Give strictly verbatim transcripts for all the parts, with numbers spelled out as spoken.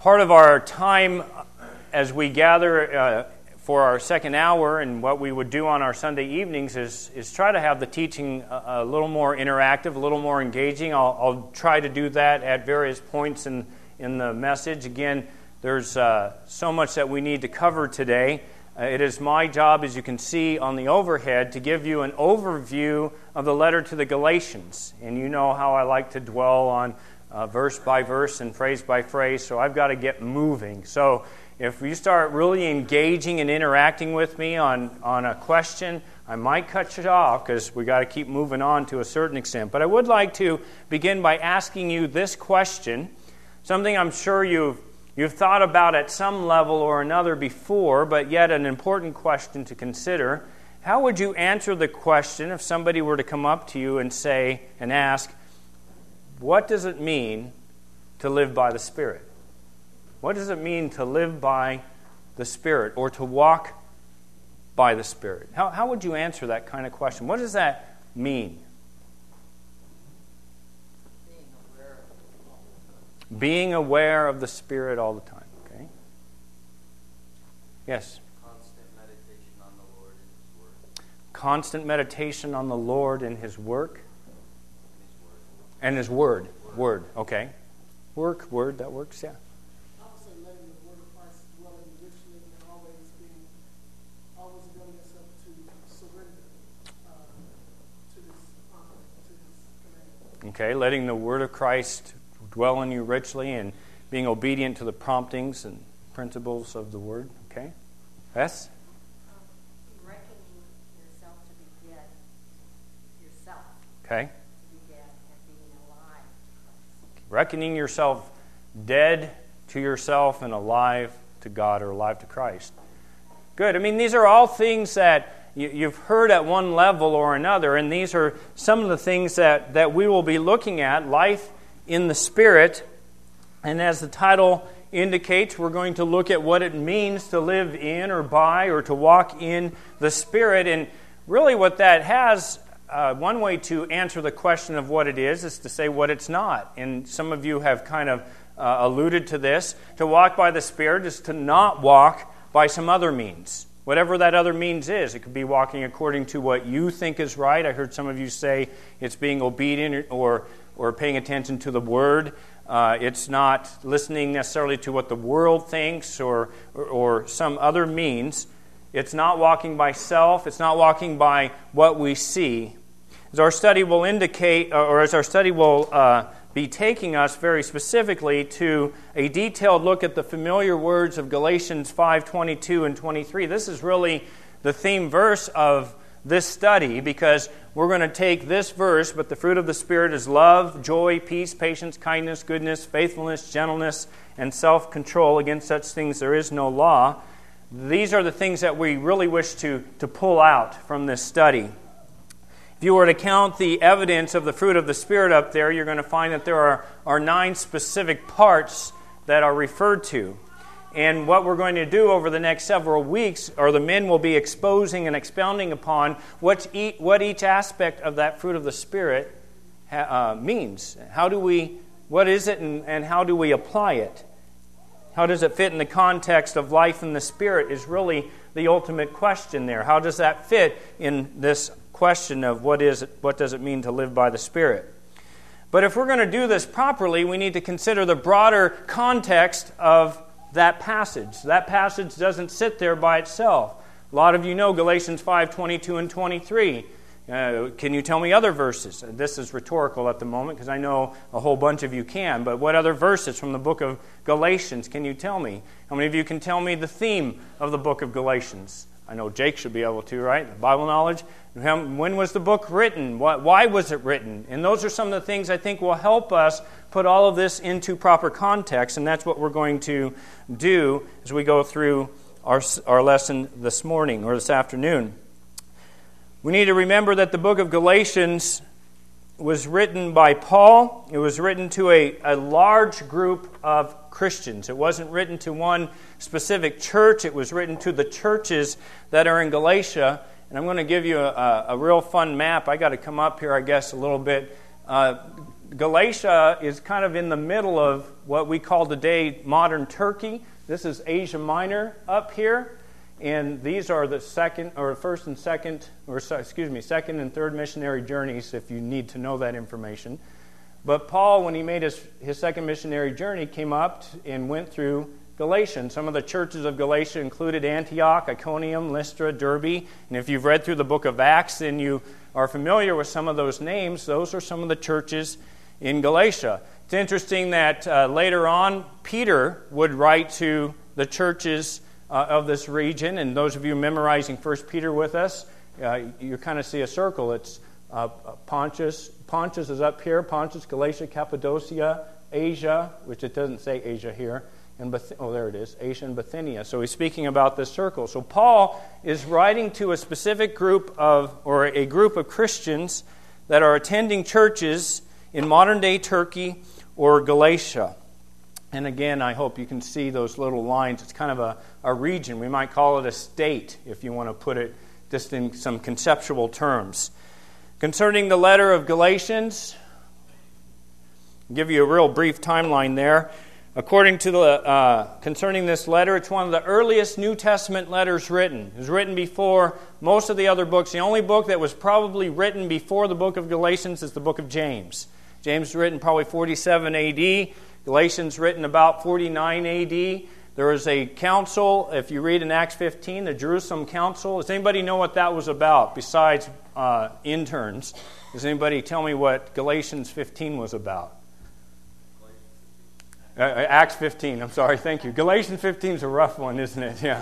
part of our time as we gather uh, for our second hour, and what we would do on our Sunday evenings is is try to have the teaching a, a little more interactive, a little more engaging. I'll, I'll try to do that at various points in, in the message. Again, there's uh, so much that we need to cover today. Uh, it is my job, as you can see on the overhead, to give you an overview of the letter to the Galatians. And you know how I like to dwell on uh, verse by verse and phrase by phrase, so I've got to get moving. So if you start really engaging and interacting with me on, on a question, I might cut you off because we got to keep moving on to a certain extent. But I would like to begin by asking you this question, something I'm sure you've You've thought about at some level or another before, but yet an important question to consider. How would you answer the question if somebody were to come up to you and say and ask, what does it mean to live by the Spirit? What does it mean to live by the Spirit or to walk by the Spirit? How, how would you answer that kind of question? What does that mean? Being aware of the Spirit all the time. Okay. Yes? Constant meditation on the Lord and His Word. Constant meditation on the Lord and His work. And His And Word. His Word. Word. Word. Okay. Work. Word. That works. Yeah. I would say letting the Word of Christ dwell in you richly and always being, always willing yourself to surrender uh, to His uh, to His command. Okay. Letting the Word of Christ dwell in you richly and being obedient to the promptings and principles of the Word. Okay? Yes? Um, reckoning yourself to be dead yourself. Okay. To be dead and being alive to Christ. Reckoning yourself dead to yourself and alive to God or alive to Christ. Good. I mean, these are all things that you, you've heard at one level or another, and these are some of the things that, that we will be looking at, life in the Spirit. And as the title indicates, we're going to look at what it means to live in or by or to walk in the Spirit. And really what that has, uh, one way to answer the question of what it is, is to say what it's not. And some of you have kind of uh, alluded to this. To walk by the Spirit is to not walk by some other means. Whatever that other means is. It could be walking according to what you think is right. I heard some of you say it's being obedient or or paying attention to the Word. Uh, it's not listening necessarily to what the world thinks or, or or some other means. It's not walking by self. It's not walking by what we see. As our study will indicate, or as our study will uh, be taking us very specifically to a detailed look at the familiar words of Galatians five twenty-two and twenty-three. This is really the theme verse of this study, because we're going to take this verse, but the fruit of the Spirit is love, joy, peace, patience, kindness, goodness, faithfulness, gentleness, and self-control. Against such things there is no law. These are the things that we really wish to, to pull out from this study. If you were to count the evidence of the fruit of the Spirit up there, you're going to find that there are, are nine specific parts that are referred to. And what we're going to do over the next several weeks, or the men will be exposing and expounding upon what each, what each aspect of that fruit of the Spirit uh, means. How do we, what is it, and, and how do we apply it? How does it fit in the context of life in the Spirit is really the ultimate question there. How does that fit in this question of what is it, what does it mean to live by the Spirit? But if we're going to do this properly, we need to consider the broader context of that passage. That passage doesn't sit there by itself. A lot of you know Galatians five twenty-two and twenty-three. Uh, can you tell me other verses? This is rhetorical at the moment because I know a whole bunch of you can. But what other verses from the book of Galatians can you tell me? How many of you can tell me the theme of the book of Galatians? I know Jake should be able to, right? The Bible knowledge. When was the book written? Why was it written? And those are some of the things I think will help us put all of this into proper context. And that's what we're going to do as we go through our, our lesson this morning or this afternoon. We need to remember that the book of Galatians was written by Paul. It was written to a, a large group of Christians. It wasn't written to one specific church. It was written to the churches that are in Galatia. And I'm going to give you a, a real fun map. I got to come up here, I guess, a little bit. Uh, Galatia is kind of in the middle of what we call today modern Turkey. This is Asia Minor up here. And these are the second, or first and second, or excuse me, second and third missionary journeys, if you need to know that information. But Paul, when he made his, his second missionary journey, came up and went through Galatia. And some of the churches of Galatia included Antioch, Iconium, Lystra, Derbe. And if you've read through the book of Acts and you are familiar with some of those names, those are some of the churches in Galatia. It's interesting that uh, later on, Peter would write to the churches uh, of this region. And those of you memorizing First Peter with us, uh, you kind of see a circle. It's uh, Pontus. Pontus is up here. Pontus, Galatia, Cappadocia, Asia, which it doesn't say Asia here. And Beth- oh, there it is, Asia and Bithynia. So he's speaking about this circle. So Paul is writing to a specific group of, or a group of Christians that are attending churches in modern-day Turkey or Galatia. And again, I hope you can see those little lines. It's kind of a, a region. We might call it a state, if you want to put it just in some conceptual terms. Concerning the letter of Galatians, I'll give you a real brief timeline there. According to the uh, concerning this letter, it's one of the earliest New Testament letters written. It was written before most of the other books. The only book that was probably written before the book of Galatians is the book of James. James was written probably forty-seven A D. Galatians written about forty-nine A D. There was a council, if you read in Acts fifteen, the Jerusalem Council. Does anybody know what that was about besides uh, interns? Does anybody tell me what Galatians fifteen was about? Uh, Acts fifteen, I'm sorry, thank you. Galatians fifteen is a rough one, isn't it? Yeah.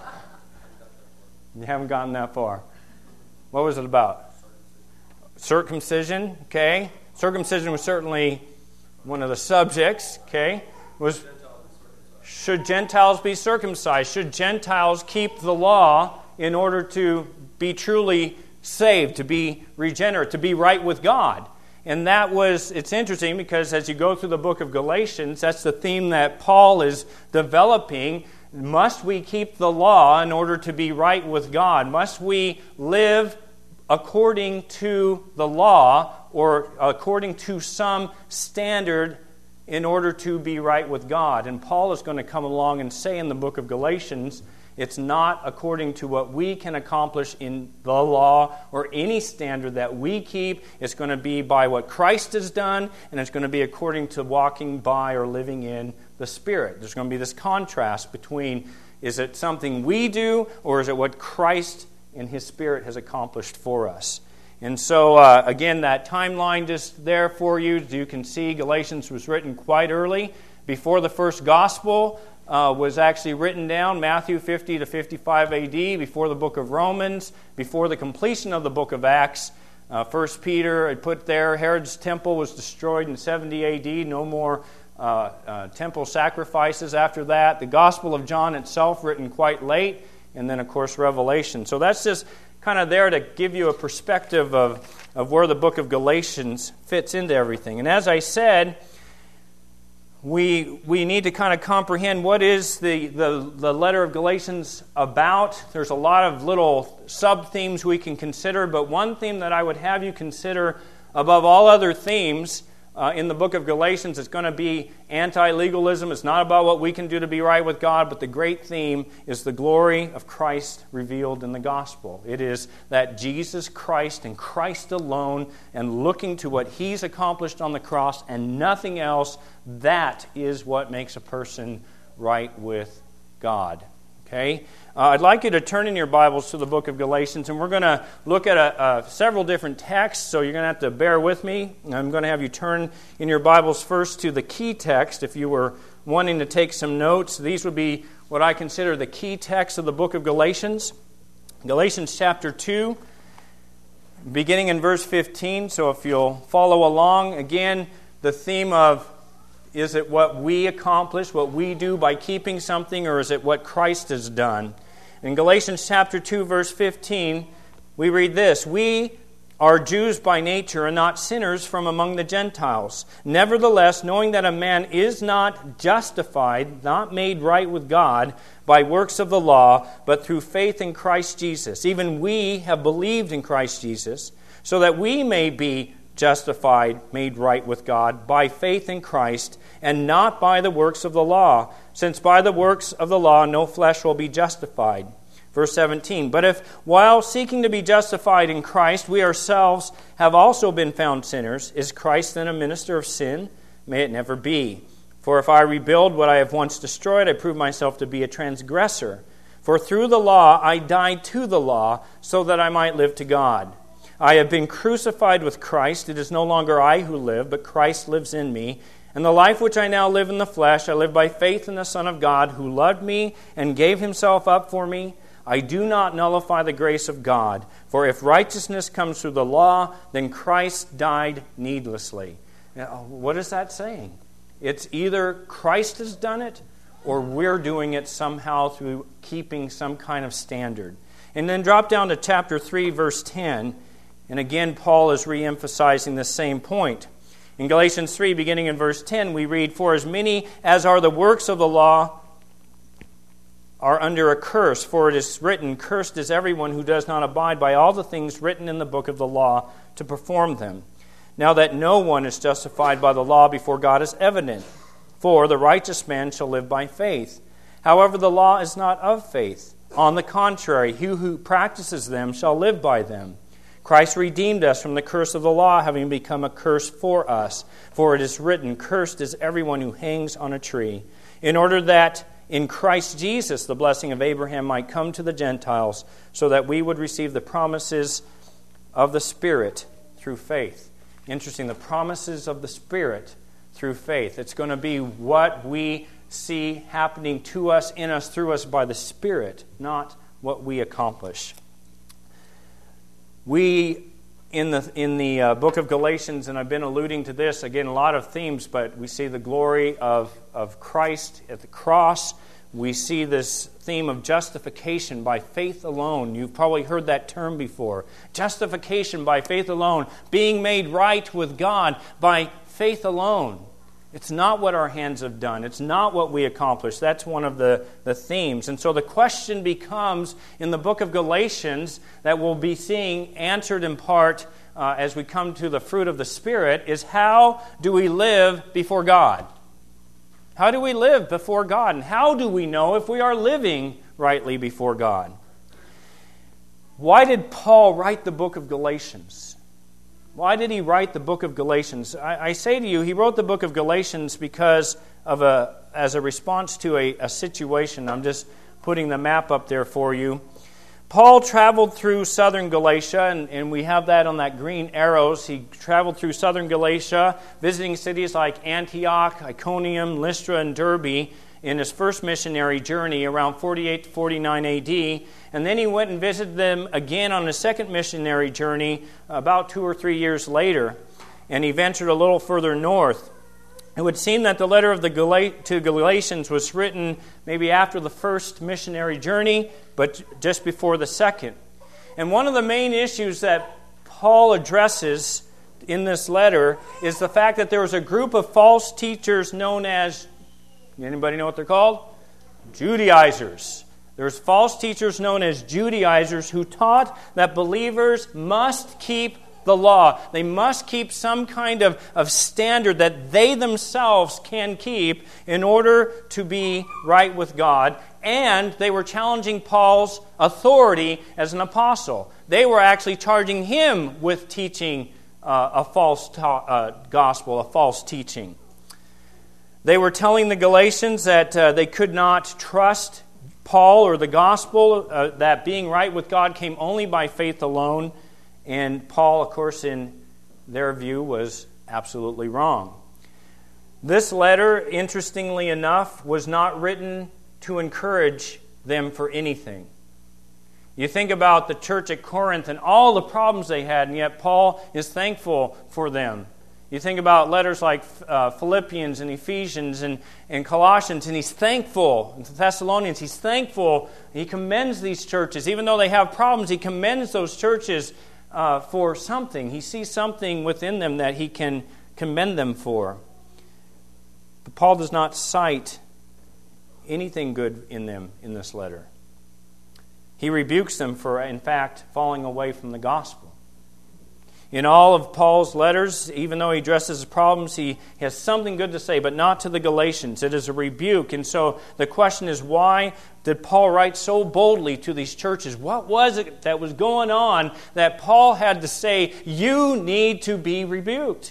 You haven't gotten that far. What was it about? Circumcision, okay. Circumcision was certainly one of the subjects, okay. Was should Gentiles be circumcised? Should Gentiles keep the law in order to be truly saved, to be regenerate, to be right with God? And that was, it's interesting because as you go through the book of Galatians, that's the theme that Paul is developing. Must we keep the law in order to be right with God? Must we live according to the law or according to some standard in order to be right with God? And Paul is going to come along and say in the book of Galatians, it's not according to what we can accomplish in the law or any standard that we keep. It's going to be by what Christ has done, and it's going to be according to walking by or living in the Spirit. There's going to be this contrast between, is it something we do, or is it what Christ and His Spirit has accomplished for us? And so, uh, again, that timeline just there for you. As you can see, Galatians was written quite early, before the first gospel Uh, was actually written down, Matthew fifty to fifty-five A D, before the book of Romans, before the completion of the book of Acts. Uh, First Peter, I put there, Herod's temple was destroyed in seventy A D, no more uh, uh, temple sacrifices after that. The Gospel of John itself written quite late, and then, of course, Revelation. So that's just kind of there to give you a perspective of, of where the book of Galatians fits into everything. And as I said, We we need to kind of comprehend what is the, the, the letter of Galatians about. There's a lot of little sub-themes we can consider, but one theme that I would have you consider above all other themes uh, in the book of Galatians is going to be anti-legalism. It's not about what we can do to be right with God, but the great theme is the glory of Christ revealed in the gospel. It is that Jesus Christ and Christ alone, and looking to what He's accomplished on the cross and nothing else, that is what makes a person right with God. Okay? Uh, I'd like you to turn in your Bibles to the book of Galatians, and we're going to look at a, a, several different texts, so you're going to have to bear with me. I'm going to have you turn in your Bibles first to the key text. If you were wanting to take some notes, these would be what I consider the key text of the book of Galatians. Galatians chapter two, beginning in verse fifteen. So if you'll follow along, again, the theme of, is it what we accomplish, what we do by keeping something, or is it what Christ has done? In Galatians chapter two, verse fifteen, we read this: We are Jews by nature and not sinners from among the Gentiles. Nevertheless, knowing that a man is not justified, not made right with God, by works of the law, but through faith in Christ Jesus. Even we have believed in Christ Jesus, so that we may be justified, made right with God by faith in Christ, and not by the works of the law, since by the works of the law no flesh will be justified. Verse seventeen, but if while seeking to be justified in Christ, we ourselves have also been found sinners, is Christ then a minister of sin? May it never be. For if I rebuild what I have once destroyed, I prove myself to be a transgressor. For through the law I died to the law, so that I might live to God. I have been crucified with Christ. It is no longer I who live, but Christ lives in me. And the life which I now live in the flesh, I live by faith in the Son of God, who loved me and gave himself up for me. I do not nullify the grace of God. For if righteousness comes through the law, then Christ died needlessly. Now, what is that saying? It's either Christ has done it, or we're doing it somehow through keeping some kind of standard. And then drop down to chapter three, verse ten. And again, Paul is re-emphasizing the same point. In Galatians three, beginning in verse ten, we read, for as many as are the works of the law are under a curse, for it is written, cursed is everyone who does not abide by all the things written in the book of the law to perform them. Now that no one is justified by the law before God is evident, for the righteous man shall live by faith. However, the law is not of faith. On the contrary, he who practices them shall live by them. Christ redeemed us from the curse of the law, having become a curse for us. For it is written, cursed is everyone who hangs on a tree, in order that in Christ Jesus the blessing of Abraham might come to the Gentiles, so that we would receive the promises of the Spirit through faith. Interesting, the promises of the Spirit through faith. It's going to be what we see happening to us, in us, through us by the Spirit, not what we accomplish. We, in the in the uh, book of Galatians, and I've been alluding to this, again, a lot of themes, but we see the glory of, of Christ at the cross. We see this theme of justification by faith alone. You've probably heard that term before. Justification by faith alone. Being made right with God by faith alone. It's not what our hands have done. It's not what we accomplish. That's one of the, the themes. And so the question becomes, in the book of Galatians, that we'll be seeing answered in part uh, as we come to the fruit of the Spirit, is how do we live before God? How do we live before God? And how do we know if we are living rightly before God? Why did Paul write the book of Galatians? Why did he write the book of Galatians? I, I say to you, he wrote the book of Galatians because of a as a response to a, a situation. I'm just putting the map up there for you. Paul traveled through southern Galatia, and, and we have that on that green arrows. He traveled through southern Galatia, visiting cities like Antioch, Iconium, Lystra, and Derbe in his first missionary journey around forty-eight to forty-nine A D. And then he went and visited them again on his second missionary journey about two or three years later. And he ventured a little further north. It would seem that the letter of the Gal- to Galatians was written maybe after the first missionary journey, but just before the second. And one of the main issues that Paul addresses in this letter is the fact that there was a group of false teachers known as, anybody know what they're called? Judaizers. There's false teachers known as Judaizers who taught that believers must keep the law. They must keep some kind of, of standard that they themselves can keep in order to be right with God. And they were challenging Paul's authority as an apostle. They were actually charging him with teaching uh, a false ta- uh, gospel, a false teaching. They were telling the Galatians that uh, they could not trust Paul or the gospel, uh, that being right with God came only by faith alone. And Paul, of course, in their view, was absolutely wrong. This letter, interestingly enough, was not written to encourage them for anything. You think about the church at Corinth and all the problems they had, and yet Paul is thankful for them. You think about letters like uh, Philippians and Ephesians and, and Colossians, and he's thankful. And Thessalonians, he's thankful. He commends these churches. Even though they have problems, he commends those churches uh, for something. He sees something within them that he can commend them for. But Paul does not cite anything good in them in this letter. He rebukes them for, in fact, falling away from the gospel. In all of Paul's letters, even though he addresses his problems, he has something good to say, but not to the Galatians. It is a rebuke. And so the question is, why did Paul write so boldly to these churches? What was it that was going on that Paul had to say, you need to be rebuked?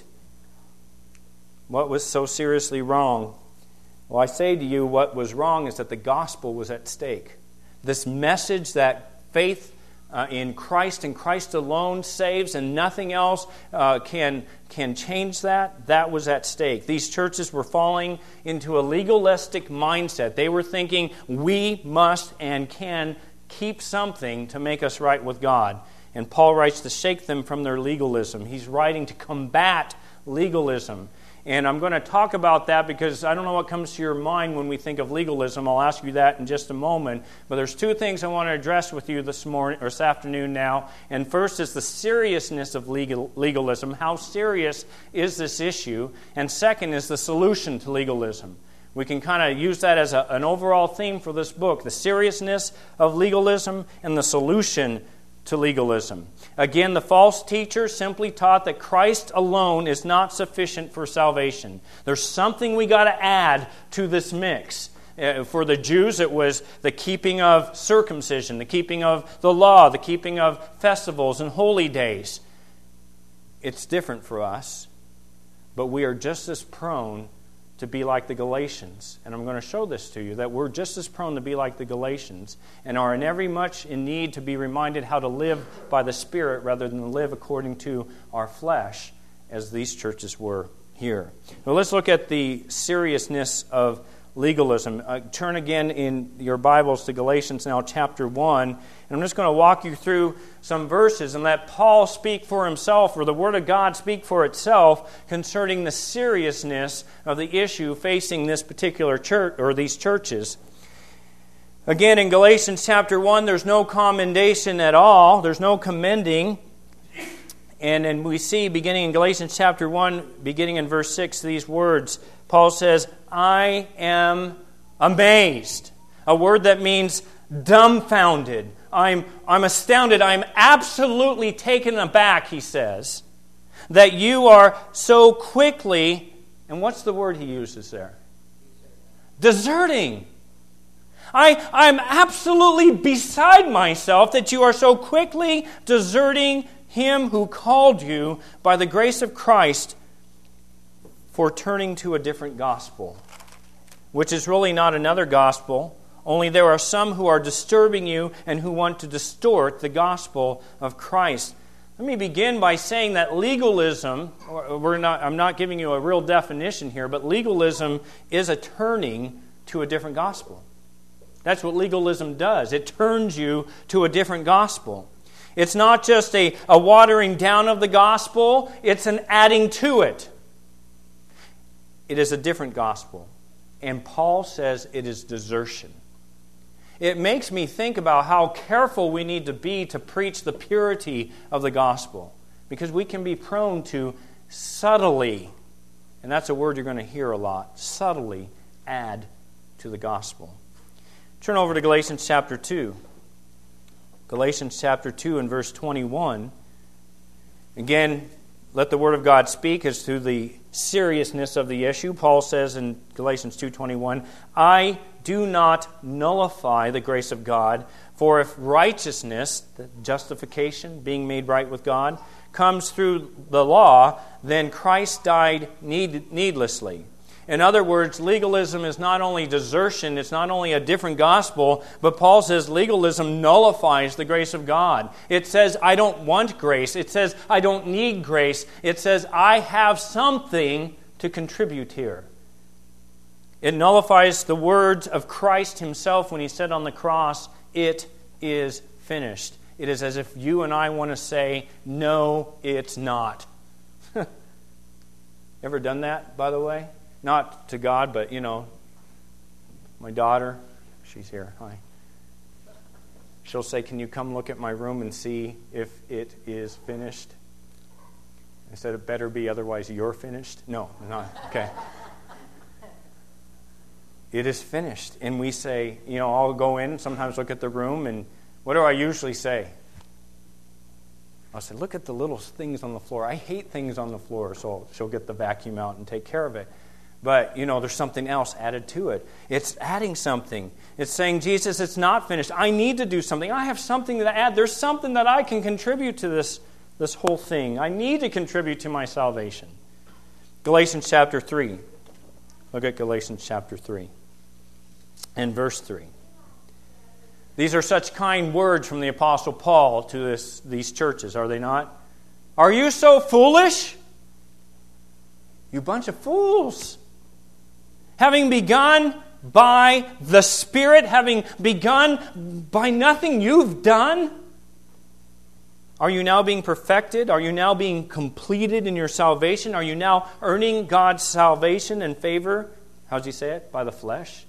What was so seriously wrong? Well, I say to you, what was wrong is that the gospel was at stake. This message that faith Uh, in Christ and Christ alone saves, and nothing else uh, can can change that. That was at stake. These churches were falling into a legalistic mindset. They were thinking, we must and can keep something to make us right with God. And Paul writes to shake them from their legalism. He's writing to combat legalism. And I'm going to talk about that because I don't know what comes to your mind when we think of legalism. I'll ask you that in just a moment. But there's two things I want to address with you this morning or this afternoon now. And first is the seriousness of legal, legalism. How serious is this issue? And second is the solution to legalism. We can kind of use that as a, an overall theme for this book. The seriousness of legalism and the solution to legalism. Again, the false teacher simply taught that Christ alone is not sufficient for salvation. There's something we got to add to this mix. Uh, for the Jews, it was the keeping of circumcision, the keeping of the law, the keeping of festivals and holy days. It's different for us, but we are just as prone to be like the Galatians. And I'm going to show this to you, that we're just as prone to be like the Galatians and are in every much in need to be reminded how to live by the Spirit rather than live according to our flesh, as these churches were here. Well, let's look at the seriousness of legalism. Uh, turn again in your Bibles to Galatians now, chapter one. And I'm just going to walk you through some verses and let Paul speak for himself, or the Word of God speak for itself, concerning the seriousness of the issue facing this particular church, or these churches. Again, in Galatians chapter one, there's no commendation at all. There's no commending. And then we see, beginning in Galatians chapter one, beginning in verse six, these words. Paul says, I am amazed. A word that means dumbfounded. I'm, I'm astounded. I'm absolutely taken aback, he says, that you are so quickly, and what's the word he uses there? Deserting. I, I'm absolutely beside myself that you are so quickly deserting Him who called you by the grace of Christ for turning to a different gospel, which is really not another gospel, only there are some who are disturbing you and who want to distort the gospel of Christ. Let me begin by saying that legalism, we're not, I'm not giving you a real definition here, but legalism is a turning to a different gospel. That's what legalism does. It turns you to a different gospel. It's not just a, a watering down of the gospel, it's an adding to it. It is a different gospel. And Paul says it is desertion. It makes me think about how careful we need to be to preach the purity of the gospel. Because we can be prone to subtly, and that's a word you're going to hear a lot, subtly add to the gospel. Turn over to Galatians chapter two. Galatians chapter two and verse twenty-one. Again, let the Word of God speak as to the seriousness of the issue. Paul says in Galatians two twenty-one, I do not nullify the grace of God, for if righteousness, the justification, being made right with God, comes through the law, then Christ died need, needlessly. In other words, legalism is not only desertion, it's not only a different gospel, but Paul says legalism nullifies the grace of God. It says, I don't want grace. It says, I don't need grace. It says, I have something to contribute here. It nullifies the words of Christ Himself when He said on the cross, it is finished. It is as if you and I want to say, no, it's not. Ever done that, by the way? Not to God, but, you know, my daughter, she's here, hi. She'll say, can you come look at my room and see if it is finished? I said, it better be, otherwise you're finished. No, not, okay. It is finished. And we say, you know, I'll go in, sometimes look at the room, and what do I usually say? I'll say, look at the little things on the floor. I hate things on the floor, so she'll get the vacuum out and take care of it. But, you know, there's something else added to it. It's adding something. It's saying, Jesus, it's not finished. I need to do something. I have something to add. There's something that I can contribute to this, this whole thing. I need to contribute to my salvation. Galatians chapter three. Look at Galatians chapter three and verse three. These are such kind words from the Apostle Paul to this, these churches, are they not? Are you so foolish? You bunch of fools. Having begun by the Spirit, having begun by nothing you've done, are you now being perfected? Are you now being completed in your salvation? Are you now earning God's salvation and favor? How does he say it? By the flesh?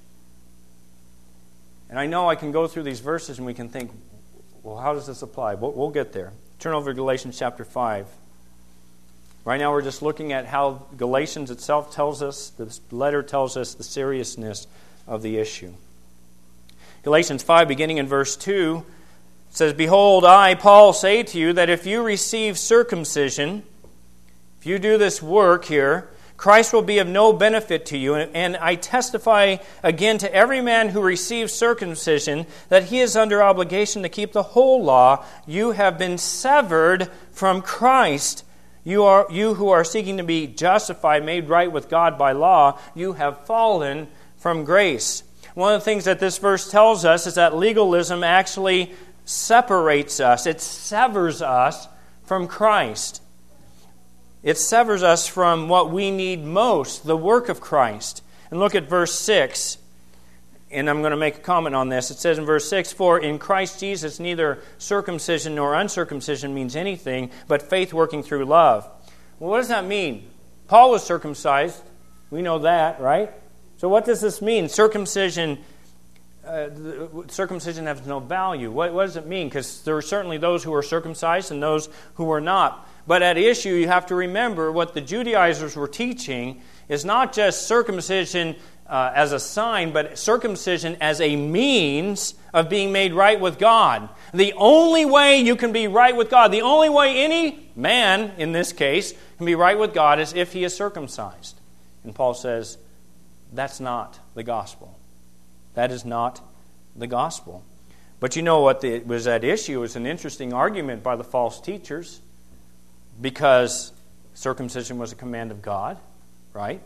And I know I can go through these verses and we can think, well, how does this apply? We'll, we'll get there. Turn over to Galatians chapter five. Right now we're just looking at how Galatians itself tells us, this letter tells us the seriousness of the issue. Galatians five, beginning in verse two, says, Behold, I, Paul, say to you that if you receive circumcision, if you do this work here, Christ will be of no benefit to you. And I testify again to every man who receives circumcision that he is under obligation to keep the whole law. You have been severed from Christ. You are you who are seeking to be justified, made right with God by law, you have fallen from grace. One of the things that this verse tells us is that legalism actually separates us. It severs us from Christ. It severs us from what we need most, the work of Christ. And look at verse six. And I'm going to make a comment on this. It says in verse six, For in Christ Jesus neither circumcision nor uncircumcision means anything, but faith working through love. Well, what does that mean? Paul was circumcised. We know that, right? So what does this mean? Circumcision uh, circumcision has no value. What, what does it mean? Because there are certainly those who are circumcised and those who are not. But at issue, you have to remember what the Judaizers were teaching is not just circumcision Uh, as a sign, but circumcision as a means of being made right with God. The only way you can be right with God, the only way any man, in this case, can be right with God is if he is circumcised. And Paul says, that's not the gospel. That is not the gospel. But you know what the, was at issue? It was an interesting argument by the false teachers because circumcision was a command of God, right?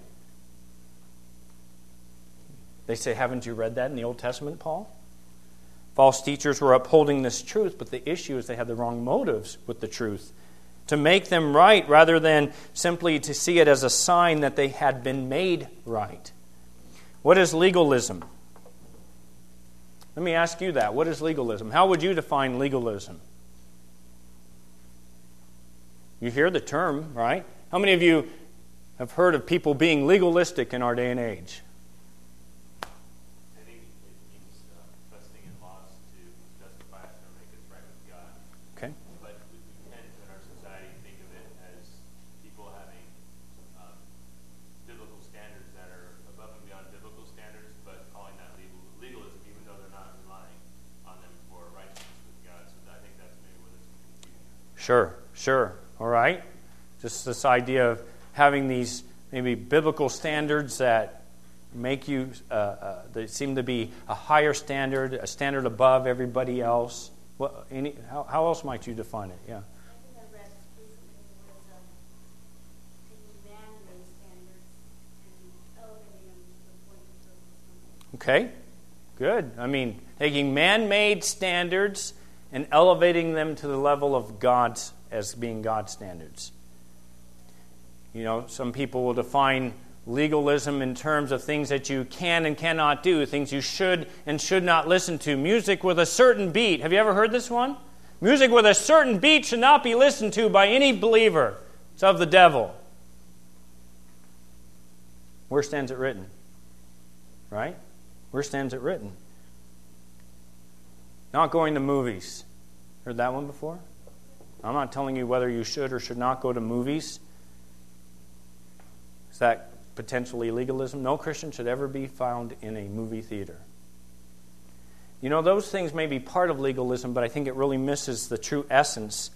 They say, haven't you read that in the Old Testament, Paul? False teachers were upholding this truth, but the issue is they had the wrong motives with the truth. To make them right rather than simply to see it as a sign that they had been made right. What is legalism? Let me ask you that. What is legalism? How would you define legalism? You hear the term, right? How many of you have heard of people being legalistic in our day and age? Sure, sure. All right. Just this idea of having these maybe biblical standards that make you, uh, uh, they seem to be a higher standard, a standard above everybody else. What, any, how, how else might you define it? Yeah. I think I read recently was um, taking man-made standards and elevating them to the point of perfection. Okay, good. I mean, taking man-made standards and elevating them to the level of God's, as being God's standards. You know, some people will define legalism in terms of things that you can and cannot do, things you should and should not listen to. Music with a certain beat. Have you ever heard this one? Music with a certain beat should not be listened to by any believer. It's of the devil. Where stands it written? Right? Where stands it written? Not going to movies. Heard that one before? I'm not telling you whether you should or should not go to movies. Is that potentially legalism? No Christian should ever be found in a movie theater. You know, those things may be part of legalism, but I think it really misses the true essence.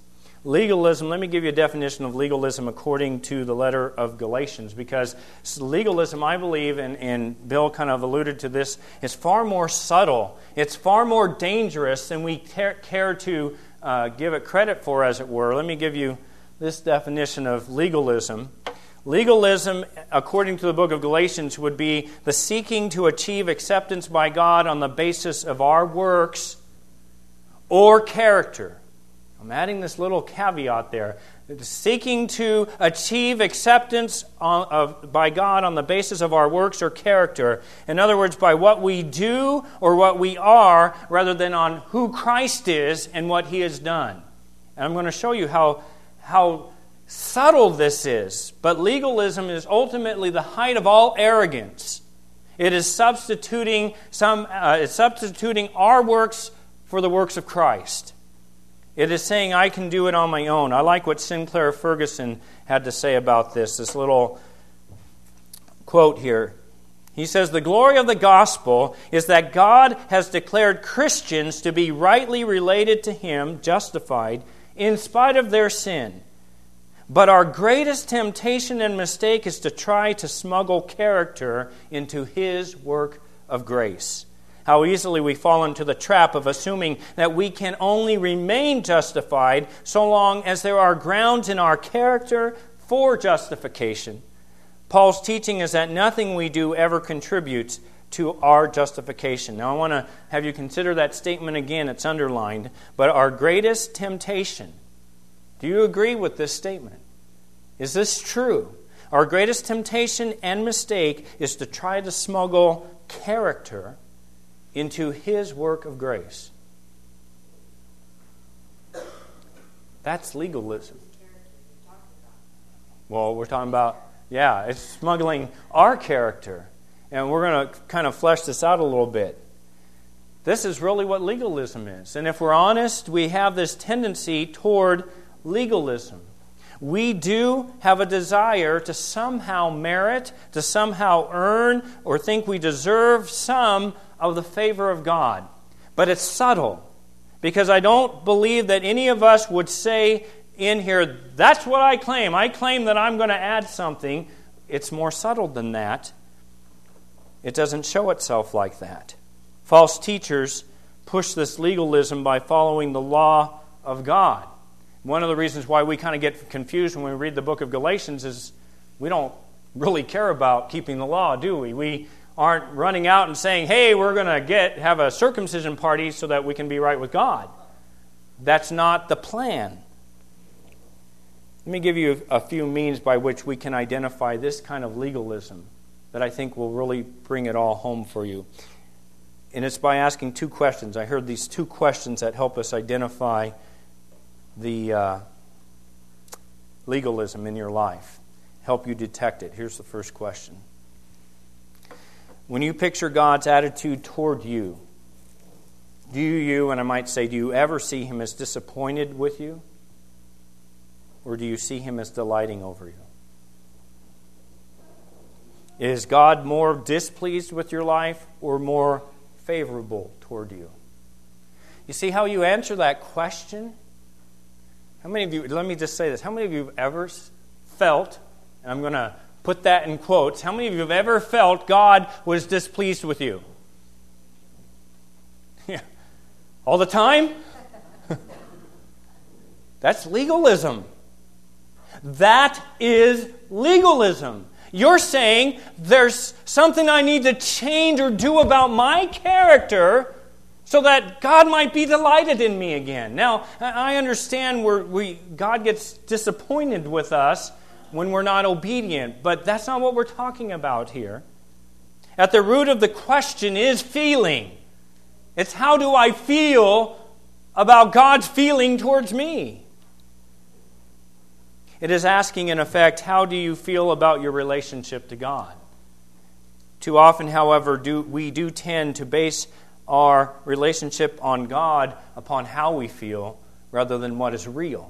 legalism, let me give you a definition of legalism according to the letter of Galatians, because legalism, I believe, and, and Bill kind of alluded to this, is far more subtle. It's far more dangerous than we care, care to uh, give it credit for, as it were. Let me give you this definition of legalism. Legalism, according to the book of Galatians, would be the seeking to achieve acceptance by God on the basis of our works or character. I'm adding this little caveat there. Seeking to achieve acceptance on, of, by God on the basis of our works or character. In other words, by what we do or what we are, rather than on who Christ is and what He has done. And I'm going to show you how, how subtle this is. But legalism is ultimately the height of all arrogance. It is substituting some. Uh, it's substituting our works for the works of Christ. It is saying, I can do it on my own. I like what Sinclair Ferguson had to say about this, this little quote here. He says, the glory of the gospel is that God has declared Christians to be rightly related to Him, justified, in spite of their sin. But our greatest temptation and mistake is to try to smuggle character into His work of grace. How easily we fall into the trap of assuming that we can only remain justified so long as there are grounds in our character for justification. Paul's teaching is that nothing we do ever contributes to our justification. Now I want to have you consider that statement again. It's underlined. But our greatest temptation. Do you agree with this statement? Is this true? Our greatest temptation and mistake is to try to smuggle character into His work of grace. That's legalism. Well, we're talking about, yeah, it's smuggling our character. And we're going to kind of flesh this out a little bit. This is really what legalism is. And if we're honest, we have this tendency toward legalism. We do have a desire to somehow merit, to somehow earn, or think we deserve some of the favor of God. But it's subtle, because I don't believe that any of us would say in here, that's what I claim. I claim that I'm going to add something. It's more subtle than that. It doesn't show itself like that. False teachers push this legalism by following the law of God. One of the reasons why we kind of get confused when we read the book of Galatians is we don't really care about keeping the law, do we? We aren't running out and saying, hey, we're going to get have a circumcision party so that we can be right with God. That's not the plan. Let me give you a few means by which we can identify this kind of legalism that I think will really bring it all home for you. And it's by asking two questions. I heard these two questions that help us identify the uh, legalism in your life, help you detect it. Here's the first question. When you picture God's attitude toward you, do you, and I might say, do you ever see Him as disappointed with you? Or do you see Him as delighting over you? Is God more displeased with your life or more favorable toward you? You see how you answer that question? How many of you, let me just say this, how many of you have ever felt, and I'm going to put that in quotes, how many of you have ever felt God was displeased with you? Yeah. All the time? That's legalism. That is legalism. You're saying there's something I need to change or do about my character so that God might be delighted in me again. Now, I understand we're, we God gets disappointed with us when we're not obedient, but that's not what we're talking about here. At the root of the question is feeling. It's how do I feel about God's feeling towards me? It is asking, in effect, how do you feel about your relationship to God? Too often, however, do we do tend to base our relationship on God upon how we feel rather than what is real.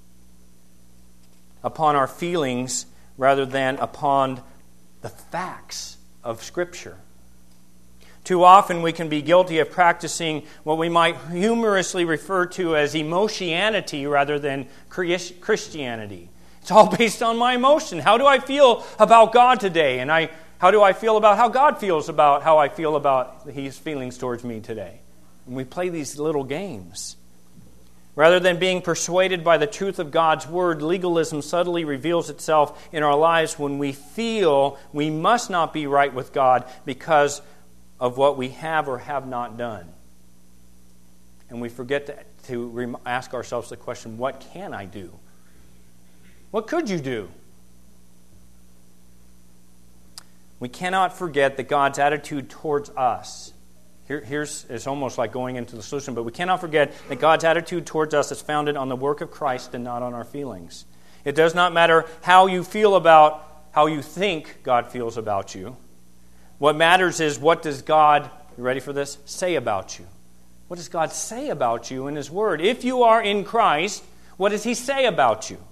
Upon our feelings rather than upon the facts of Scripture. Too often we can be guilty of practicing what we might humorously refer to as emotionality rather than Christianity. It's all based on my emotion. How do I feel about God today? And I, how do I feel about how God feels about how I feel about His feelings towards me today? And we play these little games. Rather than being persuaded by the truth of God's Word, legalism subtly reveals itself in our lives when we feel we must not be right with God because of what we have or have not done. And we forget to, to ask ourselves the question, what can I do? What could you do? We cannot forget that God's attitude towards us. Here, here's it's almost like going into the solution, but we cannot forget that God's attitude towards us is founded on the work of Christ and not on our feelings. It does not matter how you feel about how you think God feels about you. What matters is what does God, you ready for this, say about you? What does God say about you in His Word? If you are in Christ, what does He say about you?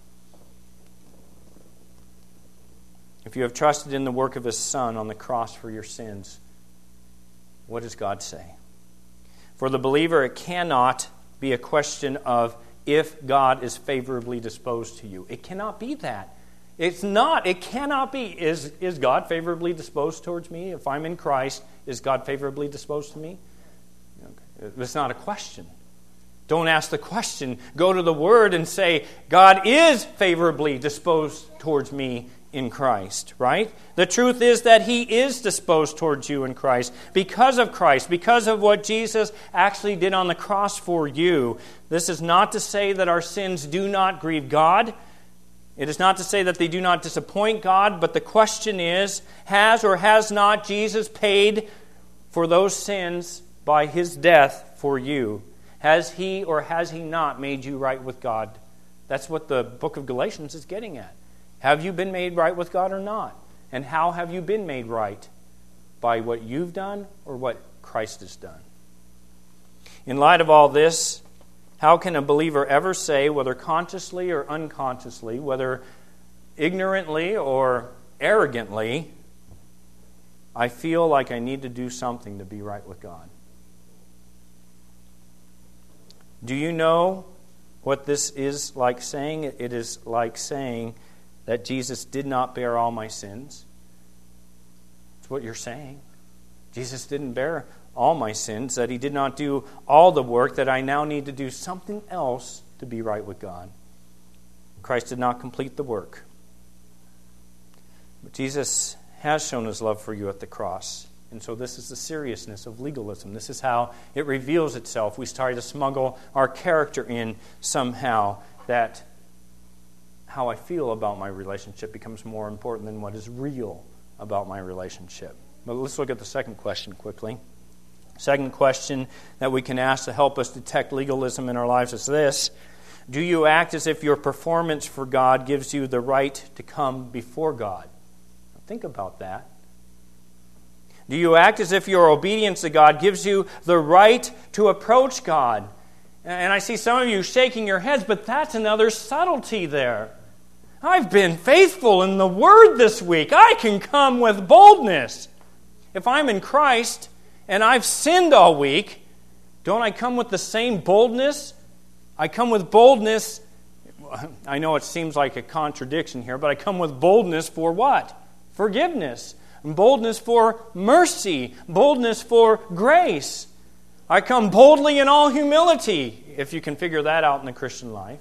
If you have trusted in the work of His Son on the cross for your sins, what does God say? For the believer, it cannot be a question of if God is favorably disposed to you. It cannot be that. It's not. It cannot be. Is, is God favorably disposed towards me? If I'm in Christ, is God favorably disposed to me? Okay. It's not a question. Don't ask the question. Go to the Word and say, God is favorably disposed towards me in Christ, right? The truth is that He is disposed towards you in Christ because of Christ, because of what Jesus actually did on the cross for you. This is not to say that our sins do not grieve God. It is not to say that they do not disappoint God, but the question is, has or has not Jesus paid for those sins by His death for you? Has He or has He not made you right with God? That's what the book of Galatians is getting at. Have you been made right with God or not? And how have you been made right? By what you've done or what Christ has done? In light of all this, how can a believer ever say, whether consciously or unconsciously, whether ignorantly or arrogantly, I feel like I need to do something to be right with God? Do you know what this is like saying? It is like saying that Jesus did not bear all my sins. That's what you're saying. Jesus didn't bear all my sins, that He did not do all the work, that I now need to do something else to be right with God. Christ did not complete the work. But Jesus has shown His love for you at the cross. And so this is the seriousness of legalism. This is how it reveals itself. We try to smuggle our character in somehow, that how I feel about my relationship becomes more important than what is real about my relationship. But let's look at the second question quickly. Second question that we can ask to help us detect legalism in our lives is this: do you act as if your performance for God gives you the right to come before God? Think about that. Do you act as if your obedience to God gives you the right to approach God? And I see some of you shaking your heads, but that's another subtlety there. I've been faithful in the Word this week. I can come with boldness. If I'm in Christ and I've sinned all week, don't I come with the same boldness? I come with boldness. I know it seems like a contradiction here, but I come with boldness for what? Forgiveness. Boldness for mercy. Boldness for grace. I come boldly in all humility, if you can figure that out in the Christian life.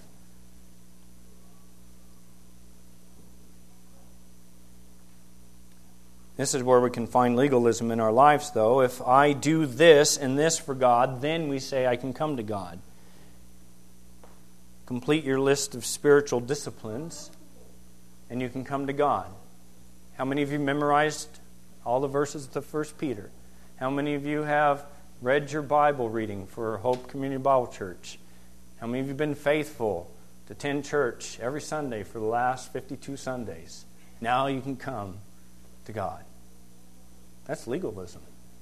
This is where we can find legalism in our lives, though. If I do this and this for God, then we say I can come to God. Complete your list of spiritual disciplines, and you can come to God. How many of you memorized all the verses of First Peter? How many of you have read your Bible reading for Hope Community Bible Church? How many of you have been faithful to attend church every Sunday for the last fifty-two Sundays? Now you can come to God. That's legalism.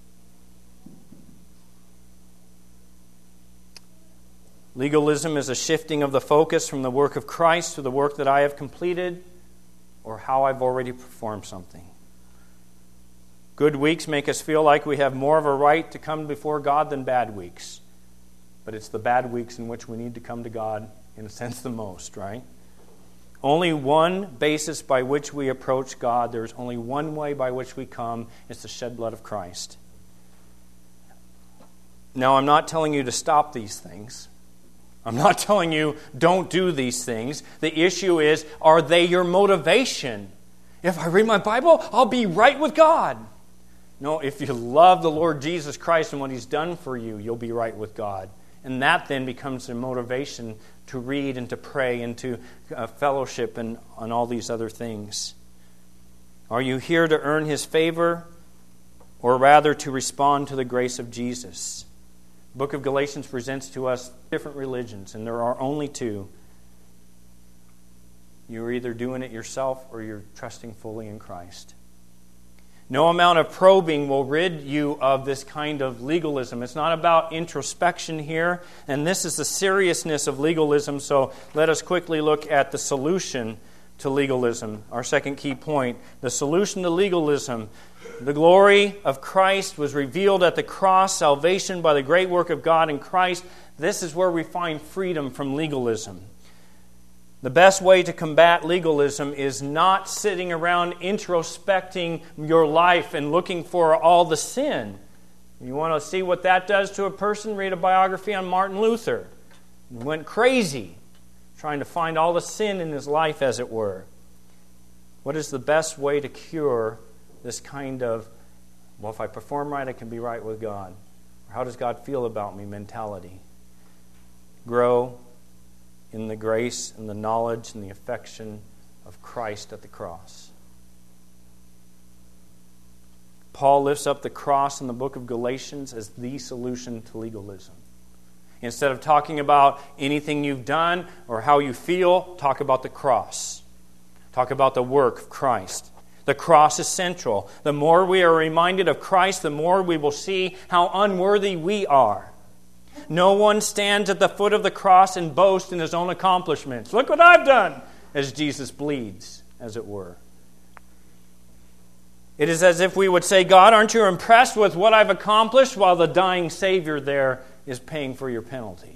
Legalism is a shifting of the focus from the work of Christ to the work that I have completed or how I've already performed something. Good weeks make us feel like we have more of a right to come before God than bad weeks. But it's the bad weeks in which we need to come to God, in a sense, the most, right? Only one basis by which we approach God. There's only one way by which we come. It's the shed blood of Christ. Now, I'm not telling you to stop these things. I'm not telling you don't do these things. The issue is, are they your motivation? If I read my Bible, I'll be right with God. No, if you love the Lord Jesus Christ and what He's done for you, you'll be right with God. And that then becomes a motivation to read and to pray and to uh, fellowship and on all these other things. Are you here to earn His favor, or rather to respond to the grace of Jesus? The book of Galatians presents to us different religions, and there are only two. You're either doing it yourself or you're trusting fully in Christ. No amount of probing will rid you of this kind of legalism. It's not about introspection here, and this is the seriousness of legalism, so let us quickly look at the solution to legalism. Our second key point, the solution to legalism. The glory of Christ was revealed at the cross, salvation by the great work of God in Christ. This is where we find freedom from legalism. The best way to combat legalism is not sitting around introspecting your life and looking for all the sin. You want to see what that does to a person? Read a biography on Martin Luther. He went crazy trying to find all the sin in his life, as it were. What is the best way to cure this kind of, well, if I perform right, I can be right with God? Or how does God feel about me mentality? Grow in the grace and the knowledge and the affection of Christ at the cross. Paul lifts up the cross in the book of Galatians as the solution to legalism. Instead of talking about anything you've done or how you feel, talk about the cross. Talk about the work of Christ. The cross is central. The more we are reminded of Christ, the more we will see how unworthy we are. No one stands at the foot of the cross and boasts in his own accomplishments. Look what I've done, as Jesus bleeds, as it were. It is as if we would say, God, aren't you impressed with what I've accomplished, while the dying Savior there is paying for your penalty?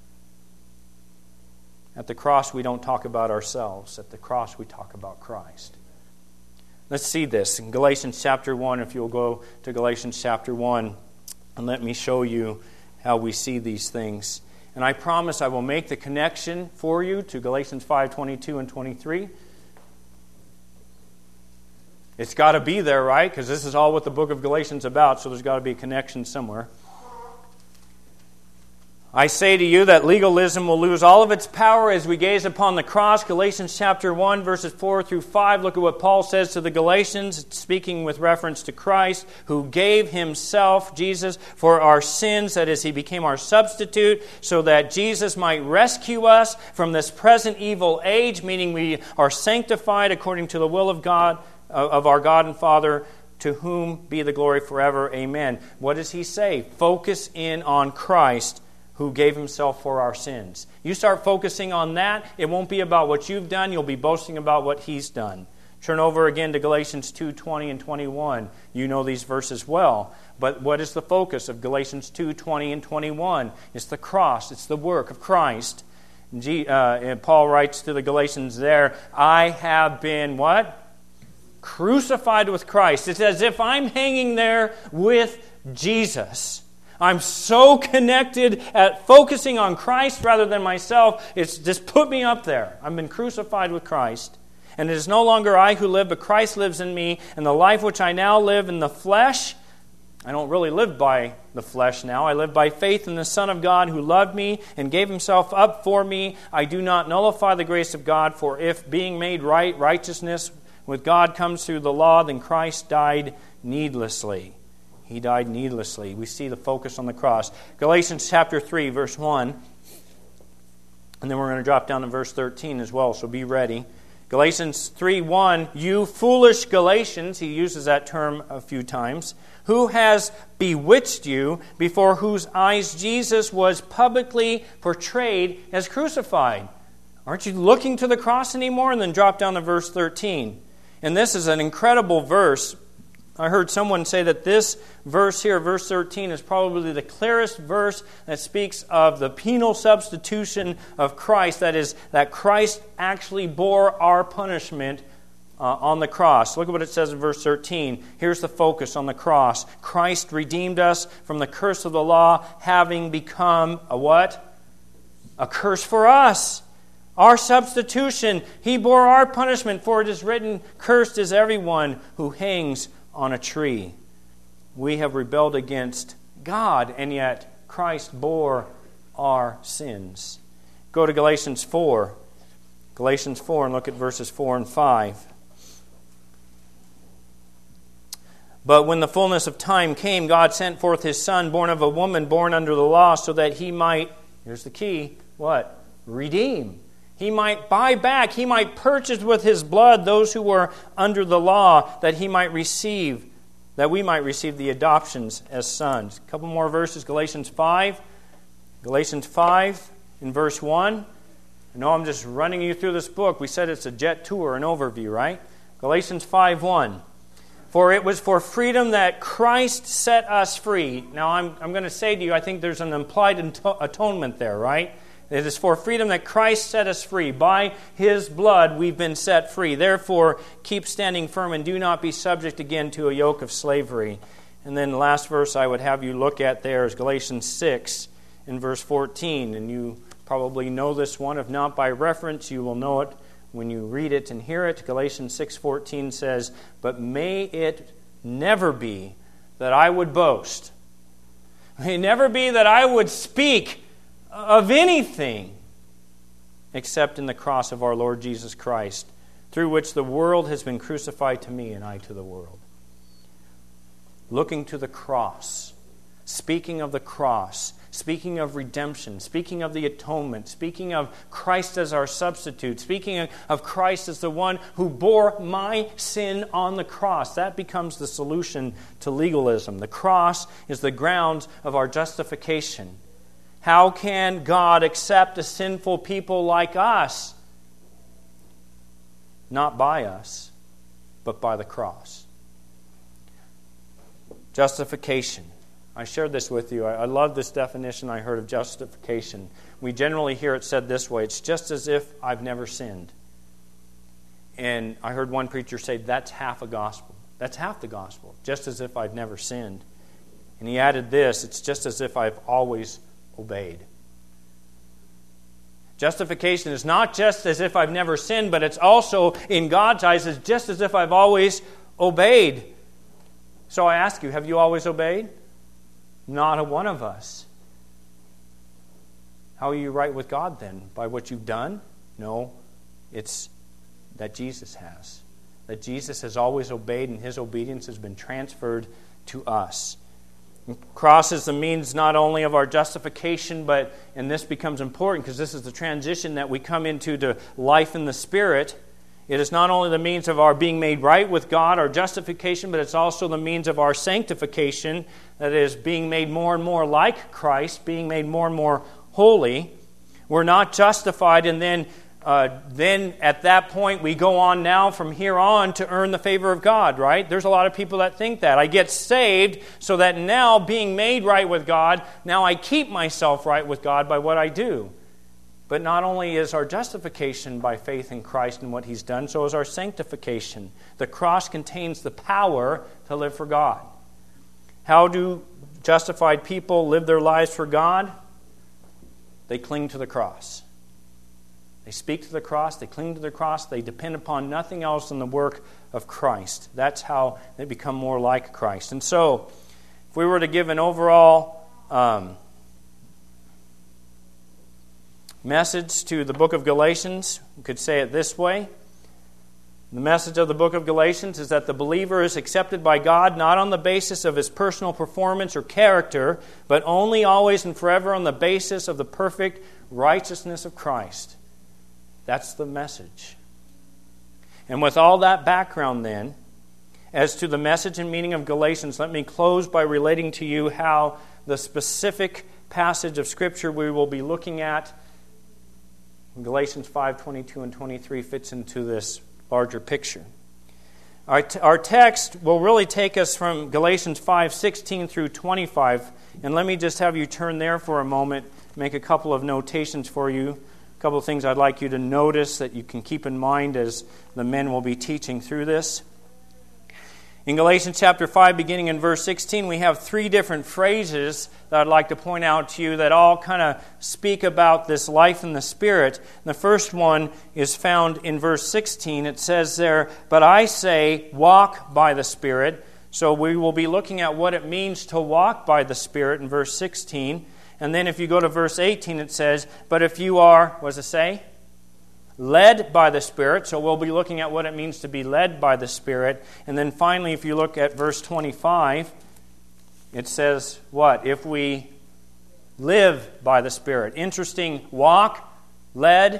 At the cross, we don't talk about ourselves. At the cross, we talk about Christ. Let's see this in Galatians chapter one. If you'll go to Galatians chapter one, and let me show you how we see these things. And I promise I will make the connection for you to Galatians five twenty-two and twenty-three. It's got to be there, right? Because this is all what the book of Galatians is about, so there's got to be a connection somewhere. I say to you that legalism will lose all of its power as we gaze upon the cross. Galatians chapter one, verses four through five. Look at what Paul says to the Galatians, speaking with reference to Christ, who gave Himself, Jesus, for our sins. That is, He became our substitute, so that Jesus might rescue us from this present evil age, meaning we are sanctified according to the will of God, of our God and Father, to whom be the glory forever. Amen. What does He say? Focus in on Christ, who gave Himself for our sins. You start focusing on that, it won't be about what you've done, you'll be boasting about what He's done. Turn over again to Galatians two twenty and twenty-one. You know these verses well. But what is the focus of Galatians two twenty and twenty-one? It's the cross, it's the work of Christ. G, uh, and Paul writes to the Galatians there, I have been what? Crucified with Christ. It's as if I'm hanging there with Jesus. I'm so connected at focusing on Christ rather than myself. It's just put me up there. I've been crucified with Christ. And it is no longer I who live, but Christ lives in me. And the life which I now live in the flesh, I don't really live by the flesh now. I live by faith in the Son of God who loved me and gave Himself up for me. I do not nullify the grace of God, for if being made right, righteousness with God comes through the law, then Christ died needlessly. He died needlessly. We see the focus on the cross. Galatians chapter three, verse one. And then we're going to drop down to verse thirteen as well, so be ready. Galatians three one, you foolish Galatians, he uses that term a few times, who has bewitched you, before whose eyes Jesus was publicly portrayed as crucified. Aren't you looking to the cross anymore? And then drop down to verse thirteen. And this is an incredible verse. I heard someone say that this verse here, verse thirteen, is probably the clearest verse that speaks of the penal substitution of Christ. That is, that Christ actually bore our punishment uh, on the cross. Look at what it says in verse thirteen. Here's the focus on the cross. Christ redeemed us from the curse of the law, having become a what? A curse for us. Our substitution. He bore our punishment, for it is written, cursed is everyone who hangs on a tree. We have rebelled against God, and yet Christ bore our sins. Go to Galatians four. Galatians four, and look at verses four and five. But when the fullness of time came, God sent forth His Son, born of a woman, born under the law, so that He might, here's the key, what? Redeem. He might buy back, He might purchase with His blood those who were under the law, that He might receive, that we might receive the adoptions as sons. A couple more verses, Galatians five. Galatians five in verse one. I know I'm just running you through this book. We said it's a jet tour, an overview, right? Galatians five one. For it was for freedom that Christ set us free. Now I'm, I'm going to say to you, I think there's an implied atonement there, right? It is for freedom that Christ set us free. By His blood we've been set free. Therefore, keep standing firm and do not be subject again to a yoke of slavery. And then the last verse I would have you look at there is Galatians six in verse fourteen. And you probably know this one. If not by reference, you will know it when you read it and hear it. Galatians six fourteen says, but may it never be that I would boast. May it never be that I would speak of anything except in the cross of our Lord Jesus Christ, through which the world has been crucified to me and I to the world. Looking to the cross, speaking of the cross, speaking of redemption, speaking of the atonement, speaking of Christ as our substitute, speaking of Christ as the one who bore my sin on the cross. That becomes the solution to legalism. The cross is the grounds of our justification. How can God accept a sinful people like us? Not by us, but by the cross. Justification. I shared this with you. I, I love this definition I heard of justification. We generally hear it said this way: it's just as if I've never sinned. And I heard one preacher say that's half a gospel. That's half the gospel. Just as if I've never sinned. And he added this: it's just as if I've always obeyed. Justification is not just as if I've never sinned, but it's also, in God's eyes, is just as if I've always obeyed. So I ask you, have you always obeyed? Not a one of us. How are you right with God then? By what you've done? No, it's that Jesus has. That Jesus has always obeyed, and His obedience has been transferred to us. The cross is the means not only of our justification, but, and this becomes important because this is the transition that we come into to life in the Spirit. It is not only the means of our being made right with God, our justification, but it's also the means of our sanctification, that is, being made more and more like Christ, being made more and more holy. We're not justified and then Uh, then at that point we go on now from here on to earn the favor of God, right? There's a lot of people that think that. I get saved so that now being made right with God, now I keep myself right with God by what I do. But not only is our justification by faith in Christ and what He's done, so is our sanctification. The cross contains the power to live for God. How do justified people live their lives for God? They cling to the cross. They speak to the cross, they cling to the cross, they depend upon nothing else than the work of Christ. That's how they become more like Christ. And so, if we were to give an overall um, message to the book of Galatians, we could say it this way. The message of the book of Galatians is that the believer is accepted by God not on the basis of his personal performance or character, but only, always, and forever on the basis of the perfect righteousness of Christ. That's the message. And with all that background then, as to the message and meaning of Galatians, let me close by relating to you how the specific passage of Scripture we will be looking at in Galatians five twenty-two and twenty-three fits into this larger picture. Our, t- our text will really take us from Galatians five sixteen through twenty-five. And let me just have you turn there for a moment, make a couple of notations for you, a couple of things I'd like you to notice that you can keep in mind as the men will be teaching through this. In Galatians chapter five, beginning in verse sixteen, we have three different phrases that I'd like to point out to you that all kind of speak about this life in the Spirit. The first one is found in verse sixteen. It says there, "But I say, walk by the Spirit." So we will be looking at what it means to walk by the Spirit in verse sixteen. And then if you go to verse eighteen, it says, "But if you are," what does it say? "Led by the Spirit." So we'll be looking at what it means to be led by the Spirit. And then finally, if you look at verse twenty-five, it says what? If we live by the Spirit. Interesting. Walk, led,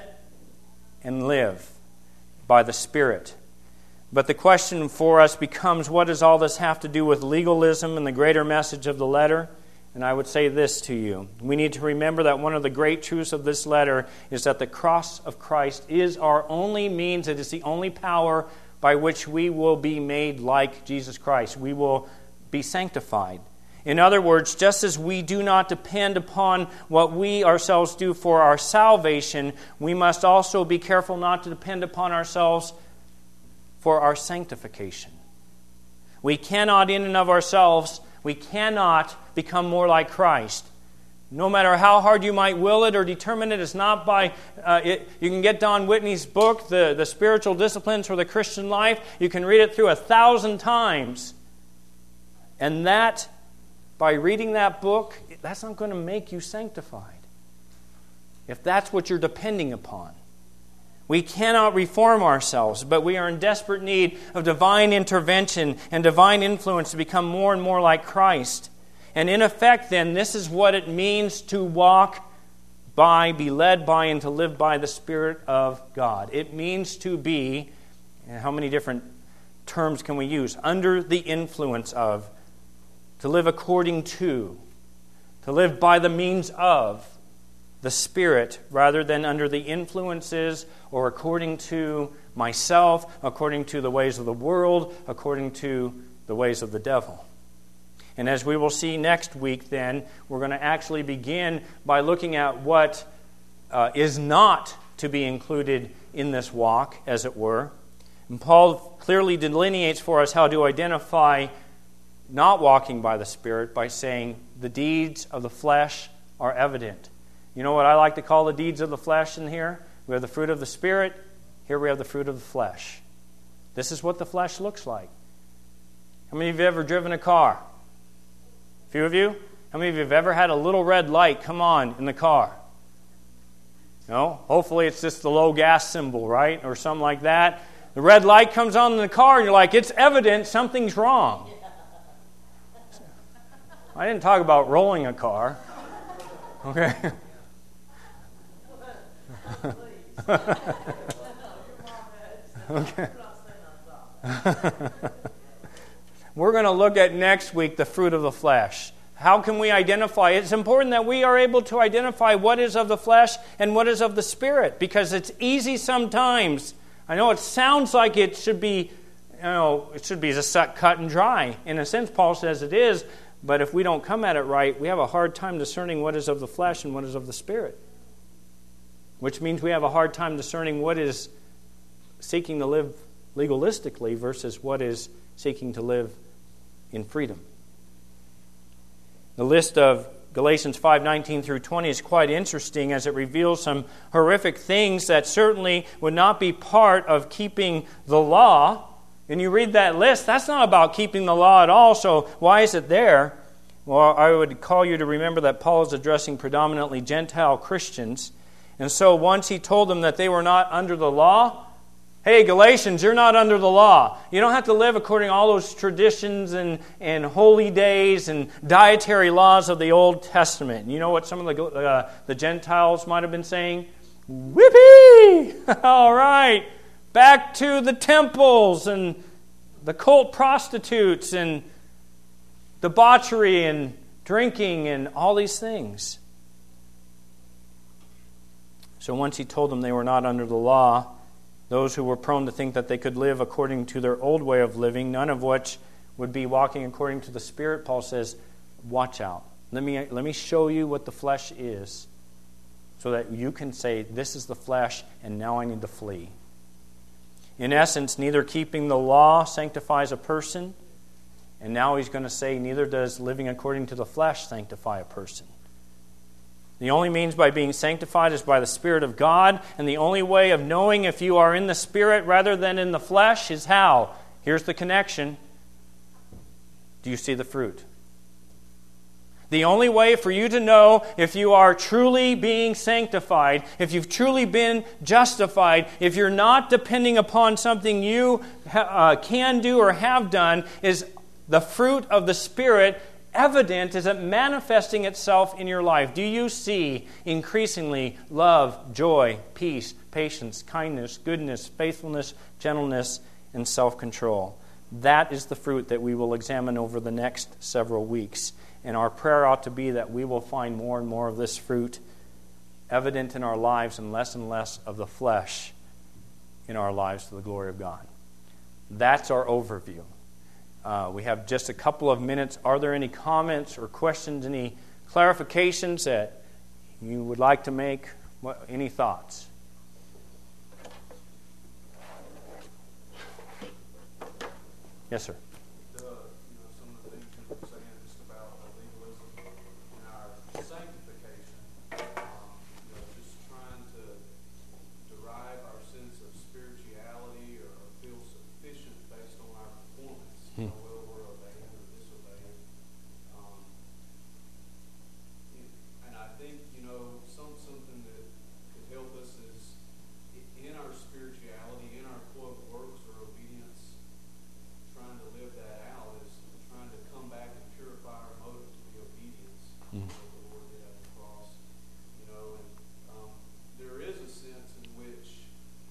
and live by the Spirit. But the question for us becomes, what does all this have to do with legalism and the greater message of the letter? And I would say this to you. We need to remember that one of the great truths of this letter is that the cross of Christ is our only means, it is the only power by which we will be made like Jesus Christ. We will be sanctified. In other words, just as we do not depend upon what we ourselves do for our salvation, we must also be careful not to depend upon ourselves for our sanctification. We cannot in and of ourselves We cannot become more like Christ. No matter how hard you might will it or determine it, it's not by... Uh, it, you can get Don Whitney's book, the, the Spiritual Disciplines for the Christian Life. You can read it through a thousand times. And that, by reading that book, that's not going to make you sanctified. If that's what you're depending upon. We cannot reform ourselves, but we are in desperate need of divine intervention and divine influence to become more and more like Christ. And in effect, then, this is what it means to walk by, be led by, and to live by the Spirit of God. It means to be, and how many different terms can we use? Under the influence of, to live according to, to live by the means of the Spirit rather than under the influences or according to myself, according to the ways of the world, according to the ways of the devil. And as we will see next week then, we're going to actually begin by looking at what uh, is not to be included in this walk, as it were. And Paul clearly delineates for us how to identify not walking by the Spirit by saying the deeds of the flesh are evident. You know what I like to call the deeds of the flesh in here? We have the fruit of the Spirit. Here we have the fruit of the flesh. This is what the flesh looks like. How many of you have ever driven a car? A few of you? How many of you have ever had a little red light come on in the car? No? Hopefully it's just the low gas symbol, right? Or something like that. The red light comes on in the car and you're like, it's evident something's wrong. I didn't talk about rolling a car. Okay? Okay. We're going to look at next week the fruit of the flesh. How can we identify? It's important that we are able to identify what is of the flesh and what is of the Spirit, because it's easy sometimes. I know it sounds like it should be, you know, it should be just cut and dry. In a sense, Paul says it is, but if we don't come at it right, we have a hard time discerning what is of the flesh and what is of the Spirit. Which means we have a hard time discerning what is seeking to live legalistically versus what is seeking to live in freedom. The list of Galatians five nineteen through twenty is quite interesting as it reveals some horrific things that certainly would not be part of keeping the law. And you read that list, that's not about keeping the law at all, so why is it there? Well, I would call you to remember that Paul is addressing predominantly Gentile Christians. And so once he told them that they were not under the law, hey, Galatians, you're not under the law. You don't have to live according to all those traditions and, and holy days and dietary laws of the Old Testament. You know what some of the, uh, the Gentiles might have been saying? Whippy! All right, back to the temples and the cult prostitutes and debauchery and drinking and all these things. So once he told them they were not under the law, Those who were prone to think that they could live according to their old way of living, none of which would be walking according to the Spirit, Paul says, watch out. Let me, let me show you what the flesh is so that you can say, this is the flesh, and now I need to flee. In essence, neither keeping the law sanctifies a person, and now he's going to say, neither does living according to the flesh sanctify a person. The only means by being sanctified is by the Spirit of God, and the only way of knowing if you are in the Spirit rather than in the flesh is how? Here's the connection. Do you see the fruit? The only way for you to know if you are truly being sanctified, if you've truly been justified, if you're not depending upon something you uh, can do or have done, is the fruit of the Spirit evident? Is it manifesting itself in your life? Do you see increasingly love, joy, peace, patience, kindness, goodness, faithfulness, gentleness, and self-control? That is the fruit that we will examine over the next several weeks. And our prayer ought to be that we will find more and more of this fruit evident in our lives and less and less of the flesh in our lives to the glory of God. That's our overview. Uh, we have just a couple of minutes. Are there any comments or questions, any clarifications that you would like to make? What, any thoughts? Yes, sir. The, you know, some of the things you were saying just about legalism and our sanctification, um, you know, just trying to derive our sense of spirituality or feel sufficient based on our performance, you know, whether we're obeying or disobeying. Um, and I think, you know, some something that could help us is in our spirituality, in our quote works or obedience, trying to live that out is trying to come back and purify our motive to be obedience. Mm. What the Lord did at the cross, you know, and um, there is a sense in which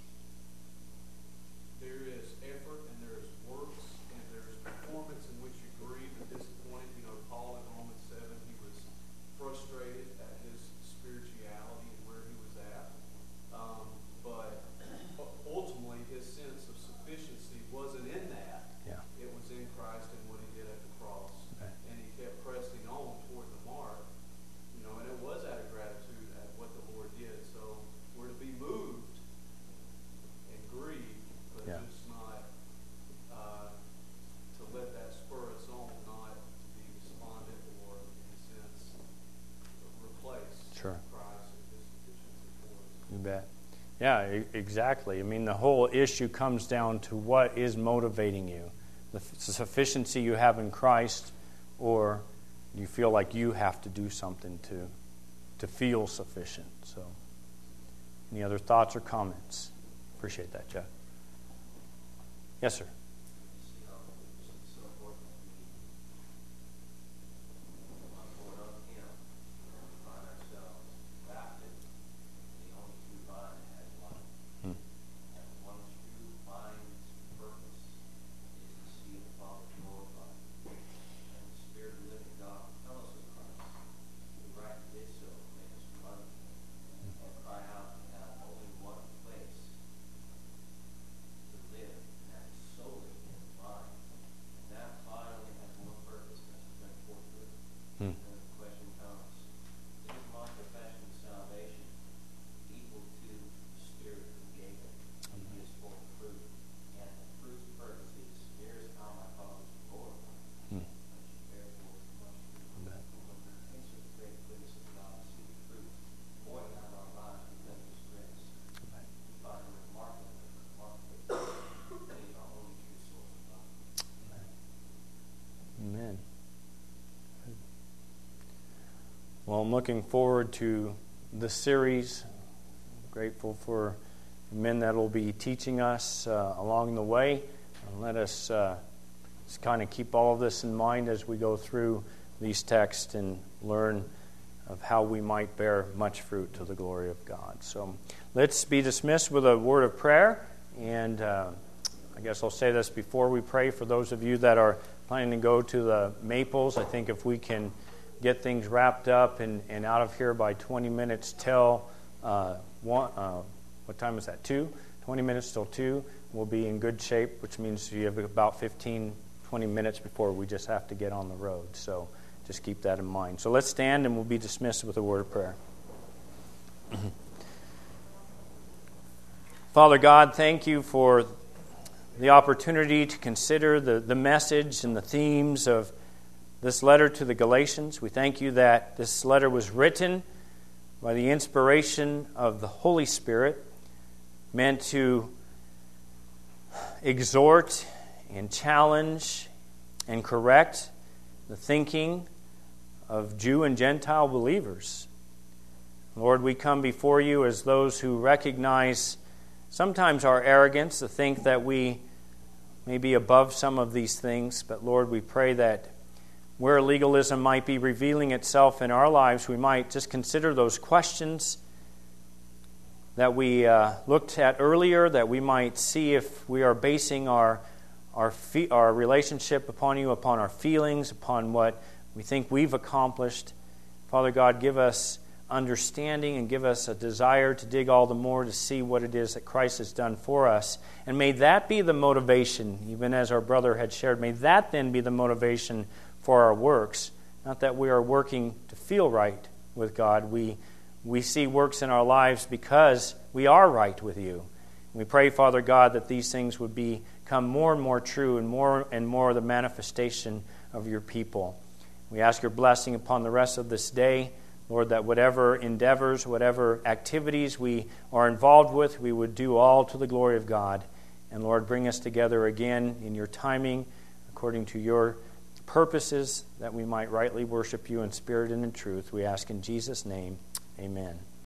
there is effort and there is works and there is performance in which you grieve and disappoint. You know, Paul in Romans seven, he was frustrated at his spirituality and where he was at, um, but ultimately his sense of sufficiency wasn't in that. It was in Christ and what he did at the cross. Okay. And he kept pressing on toward the mark. You know, and it was out of gratitude at what the Lord did. So we're to be moved and grieved, but yeah. just not uh, to let that spur us on, not to be despondent or, in a sense, replace sure. Christ and his sufficiency for us. You bet. Yeah, e- exactly. I mean, the whole issue comes down to what is motivating you. The sufficiency you have in Christ, or you feel like you have to do something to to feel sufficient. So, any other thoughts or comments? Appreciate that, Jeff. Yes, sir. Well, I'm looking forward to the series. I'm grateful for the men that will be teaching us uh, along the way. And let us uh, just kind of keep all of this in mind as we go through these texts and learn of how we might bear much fruit to the glory of God. So let's be dismissed with a word of prayer. And uh, I guess I'll say this before we pray. For those of you that are planning to go to the Maples, I think if we can get things wrapped up and, and out of here by twenty minutes till uh, one, uh, what time is that? Two? twenty minutes till two. We'll be in good shape, which means you have about fifteen, twenty minutes before we just have to get on the road. So just keep that in mind. So let's stand and we'll be dismissed with a word of prayer. Father God, thank you for the opportunity to consider the, the message and the themes of this letter to the Galatians. We thank you that this letter was written by the inspiration of the Holy Spirit, meant to exhort and challenge and correct the thinking of Jew and Gentile believers. Lord, we come before you as those who recognize sometimes our arrogance to think that we may be above some of these things. But Lord, we pray that where legalism might be revealing itself in our lives, we might just consider those questions that we uh, looked at earlier, that we might see if we are basing our our, fe- our relationship upon you, upon our feelings, upon what we think we've accomplished. Father God, give us understanding and give us a desire to dig all the more to see what it is that Christ has done for us. And may that be the motivation, even as our brother had shared, may that then be the motivation for our works. Not that we are working to feel right with God. We, we see works in our lives because we are right with you. We pray, Father God, that these things would become more and more true and more and more the manifestation of your people. We ask your blessing upon the rest of this day. Lord, that whatever endeavors, whatever activities we are involved with, we would do all to the glory of God. And Lord, bring us together again in your timing, according to your purposes, that we might rightly worship you in spirit and in truth. We ask in Jesus' name, amen.